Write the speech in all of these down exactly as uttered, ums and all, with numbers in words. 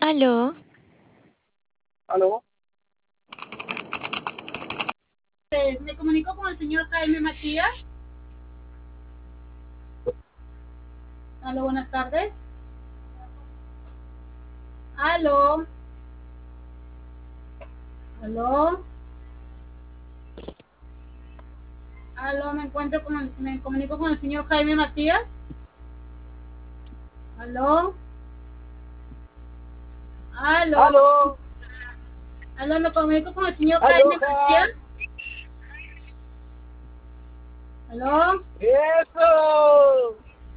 Aló, ¿Aló? Eh, me comunico con el señor Jaime Matías. Aló, buenas tardes. Aló. Aló. Aló, me encuentro con el, me comunico con el señor Jaime Matías. Aló. Aló. ¿Aló? Aló, me comunico con el señor Jaime ¿Aloha? Matías. Aló. ¡Eso!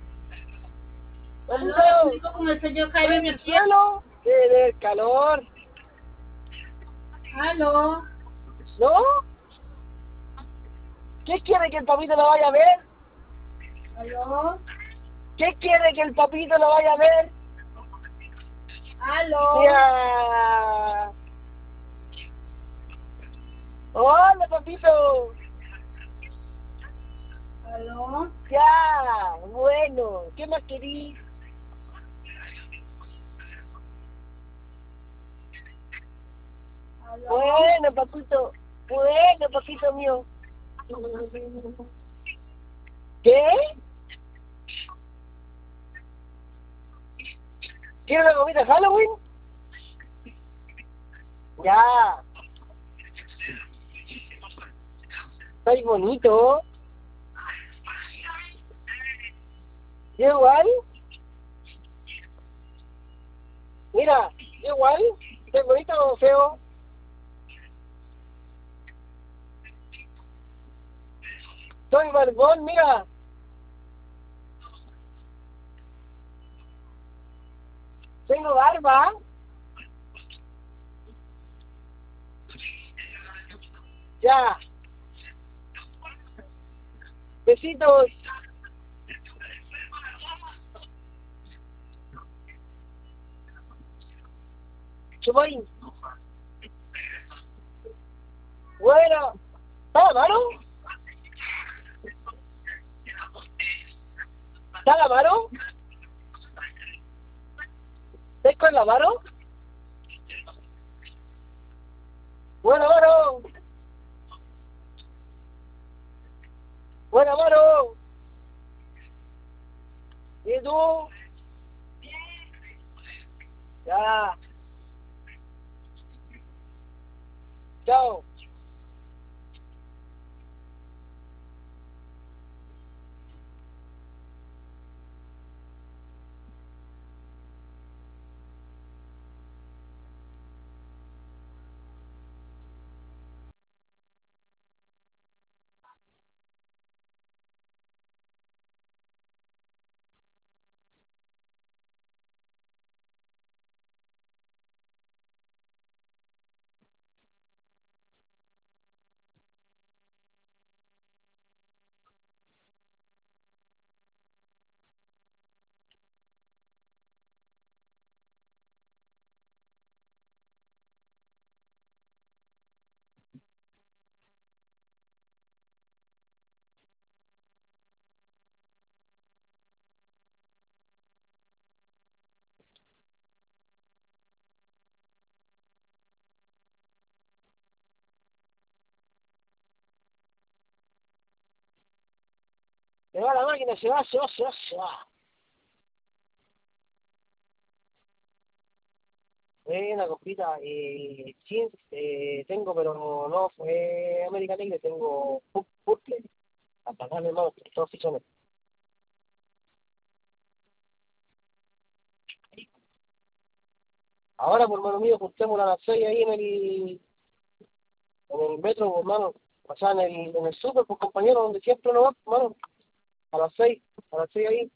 Aló, me ¡Papito! comunico con el señor ¿Estoy Jaime en el Matías. suelo? ¡Qué el calor! Aló. ¿No? ¿Qué quiere que el papito lo vaya a ver? Aló. ¿Qué quiere que el papito lo vaya a ver? Aló. ¡Ya! ¡Hola, papito! Aló. ¡Ya! Bueno, ¿qué más querís? Aló. Bueno, papito. Bueno, papito mío. ¿Qué? ¿Quieres una comida de Halloween? Ya. Está bonito. ¿Yo igual? Mira, yo igual. ¿Es bonito o feo? Soy barbón, mira. Tengo barba. Ya. Besitos. Chuporín. Bueno. ¿Está la mano? ¿Está la mano? ¿Estás con la mano? Bueno, mano. Bueno, mano. ¿Y tú? Ya. Chao. Se va la máquina, se va, se va, se va, se va. Eh, una copita, eh, sí, eh, tengo, pero no fue American Eagle, tengo Purple. Hasta acá, mi hermano, todos fichones. Ahora, por hermano mío, juntemos a las seis ahí en el, en el metro, por hermano. O sea, en el, en el súper, pues compañero, donde siempre nos va, hermano. A las seis, a las seis ahí.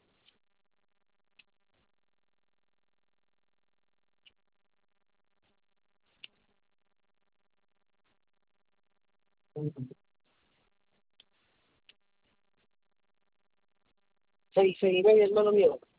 Seis, seis y media, hermano mío.